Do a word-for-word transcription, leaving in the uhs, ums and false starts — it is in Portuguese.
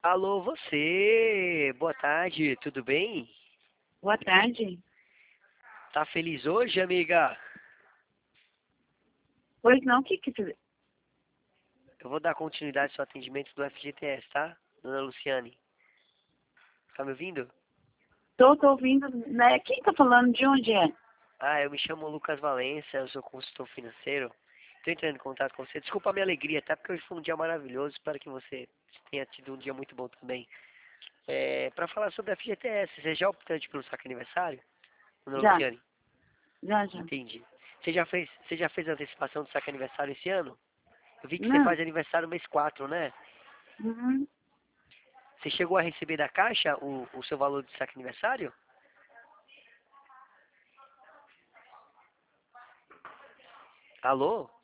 Alô, você! Boa tarde, tudo bem? Boa tarde. Tá feliz hoje, amiga? Pois não, o que que tu... Eu vou dar continuidade ao seu atendimento do F G T S, tá? Dona Luciane. Tá me ouvindo? Tô, tô ouvindo, né? Quem tá falando? De onde é? Ah, eu me chamo Lucas Valença, eu sou consultor financeiro. Tô entrando em contato com você. Desculpa a minha alegria, tá? Porque hoje foi um dia maravilhoso. Espero que você tenha tido um dia muito bom também. É, pra falar sobre a F G T S, você já é optante pelo saque aniversário? Dona Já, Luciane? já, já. Entendi. Você já fez, você já fez a antecipação do saque aniversário esse ano? Eu vi que você Não. faz aniversário mês quatro, né? Uhum. Você chegou a receber da Caixa o, o seu valor de saque aniversário? Alô?